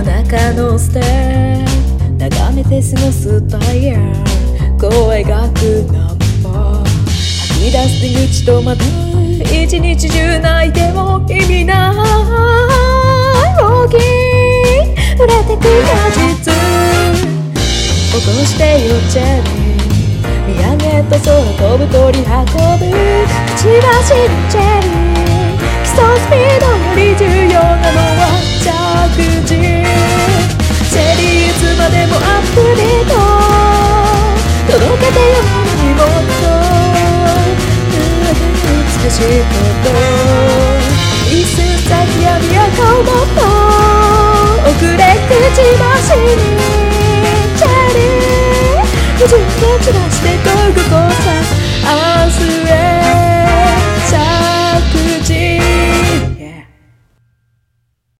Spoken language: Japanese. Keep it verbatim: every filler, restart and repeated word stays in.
中のステー眺めて過ごすタイヤこう描くナンバー吐き出す出口とまた一日中泣いても意味ない大きい触れてく果実落としてよチェリー見上げた空飛ぶ鳥運ぶくちばしのチェリー基礎スピードより重要なのは着地チェリーいつまでもアップデート届けてよもっと美しいこと